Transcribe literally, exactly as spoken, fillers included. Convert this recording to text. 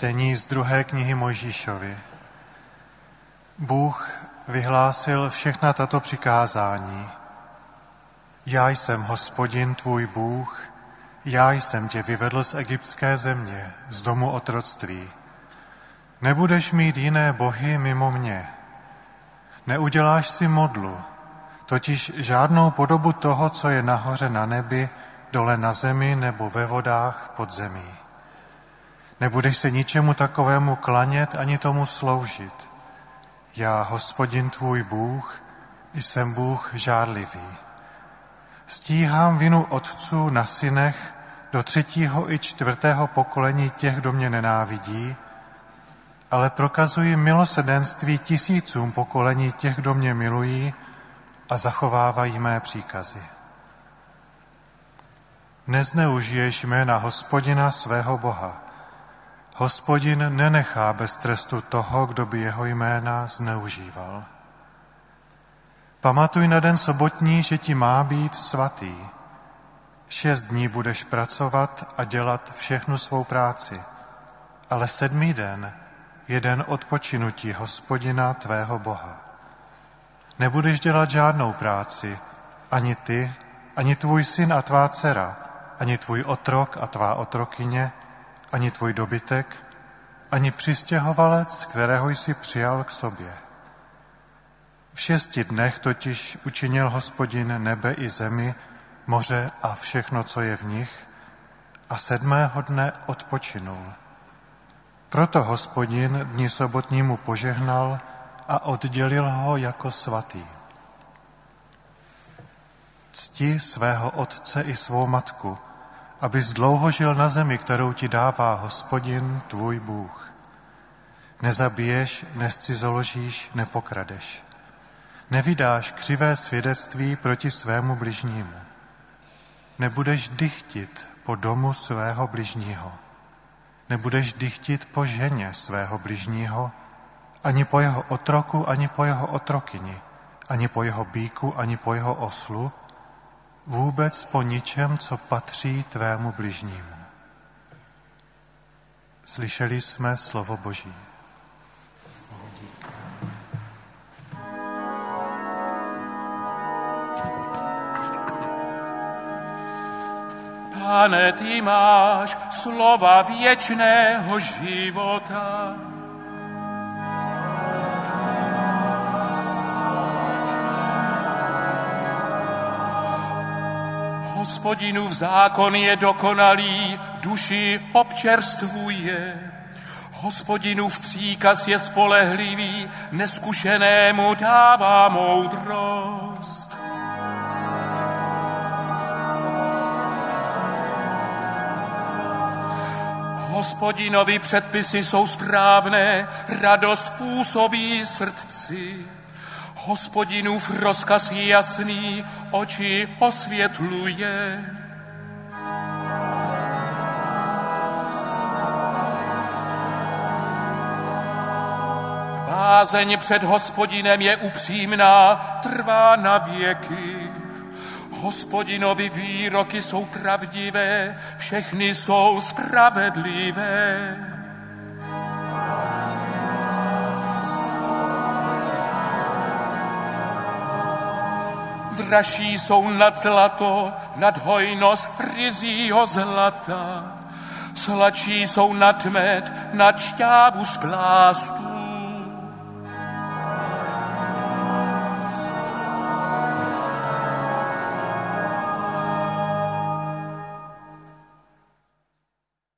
Čtení z druhé knihy Mojžíšovi. Bůh vyhlásil všechna tato přikázání. Já jsem Hospodin, tvůj Bůh, já jsem tě vyvedl z egyptské země, z domu otroctví. Nebudeš mít jiné bohy mimo mě. Neuděláš si modlu, totiž žádnou podobu toho, co je nahoře na nebi, dole na zemi nebo ve vodách pod zemí. Nebudeš se ničemu takovému klanět ani tomu sloužit. Já, Hospodin tvůj Bůh, jsem Bůh žárlivý. Stíhám vinu otců na synech do třetího i čtvrtého pokolení těch, kdo mě nenávidí, ale prokazuji milosrdenství tisícům pokolení těch, kdo mě milují a zachovávají mé příkazy. Nezneužiješ jména Hospodina svého Boha. Hospodin nenechá bez trestu toho, kdo by jeho jména zneužíval. Pamatuj na den sobotní, že ti má být svatý. Šest dní budeš pracovat a dělat všechnu svou práci, ale sedmý den je den odpočinutí Hospodina tvého Boha. Nebudeš dělat žádnou práci, ani ty, ani tvůj syn a tvá dcera, ani tvůj otrok a tvá otrokyně, ani tvůj dobytek, ani přistěhovalec, kterého jsi přijal k sobě. V šesti dnech totiž učinil Hospodin nebe i zemi, moře a všechno, co je v nich, a sedmého dne odpočinul. Proto Hospodin dni sobotnímu požehnal a oddělil ho jako svatý. Cti svého otce i svou matku, abys dlouho žil na zemi, kterou ti dává Hospodin, tvůj Bůh. Nezabiješ, nezcizoložíš, nepokradeš. Nevydáš křivé svědectví proti svému bližnímu. Nebudeš dychtit po domu svého bližního. Nebudeš dychtit po ženě svého bližního, ani po jeho otroku, ani po jeho otrokyni, ani po jeho býku, ani po jeho oslu, vůbec po ničem, co patří tvému bližnímu. Slyšeli jsme slovo Boží. Pane, ty máš slova věčného života. Hospodinův zákon je dokonalý, duši občerstvuje. Hospodinův příkaz je spolehlivý, neskušenému dává moudrost. Hospodinovi předpisy jsou správné, radost působí srdci. Hospodinův rozkaz je jasný, oči osvětluje. Bázeň před Hospodinem je upřímná, trvá na věky. Hospodinovi výroky jsou pravdivé, všechny jsou spravedlivé. Dražší jsou nad zlato, nad hojnost ryzího zlata. Sladší jsou nad med, nad šťávu z plástu.